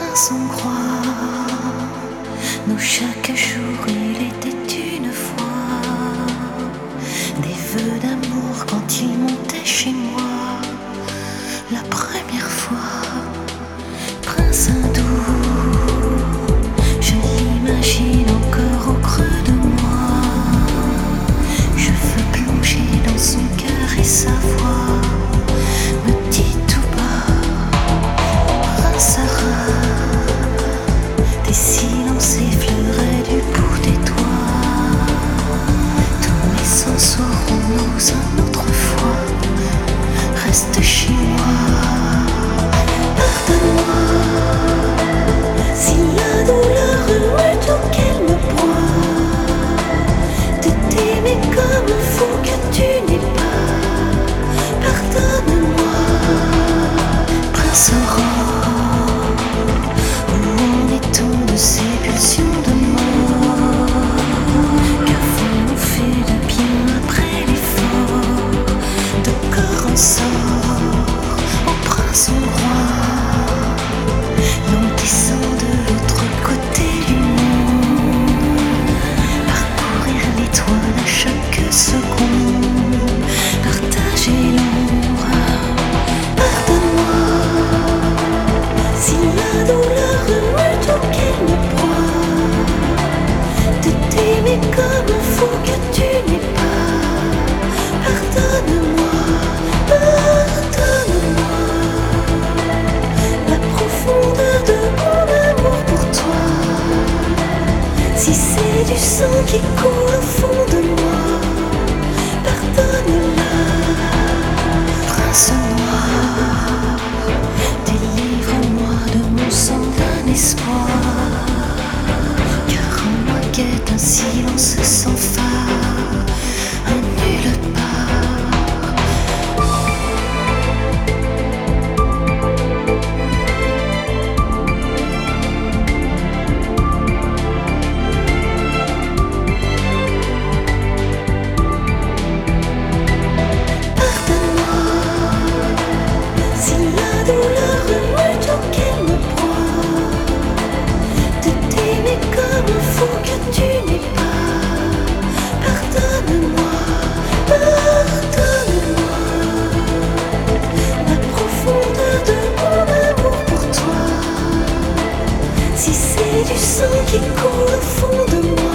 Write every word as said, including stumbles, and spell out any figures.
prince hongrois. Nous chaque jour il était une fois des vœux d'amour quand il montait chez moi. La première fois, prince hindou, je l'imagine encore au creux de moi. Je veux plonger dans son cœur et sa voix me dit tout bas, prince arabe, des silences effleuraient du bout des doigts. Tous mes sens sauront-nous un autre fois, reste chez moi. Pardonne-moi si la douleur est auquel me broie, de t'aimer comme un fou que tu n'es pas. Pardonne-moi, prince aurore, où en est-on de ces pulsions de mort? Qu'avons-nous fait de bien après l'effort? De corps en sort, au prince hongrois, l'on descend de l'autre côté du monde, parcourir l'étoile à chaque seconde, partager l'ombre. Pardonne-moi si la douleur est auquel me broie, de t'aimer comme un fou que tu n'es pas. Pardonne-moi, pardonne-moi la profondeur de mon amour pour toi. Si c'est du sang qui coule au fond de moi, pardonne-la, prince noir. Délivre-moi de mon sang d'un espoir, car en moi guette un silence sans phare, un nulle part. Pardonne-moi si la douleur est auquel me broie, de t'aimer comme un fou que tu n'es pas. Pardonne-moi, pardonne-moi la profondeur de mon amour pour toi. Si c'est du sang qui coule au fond de moi,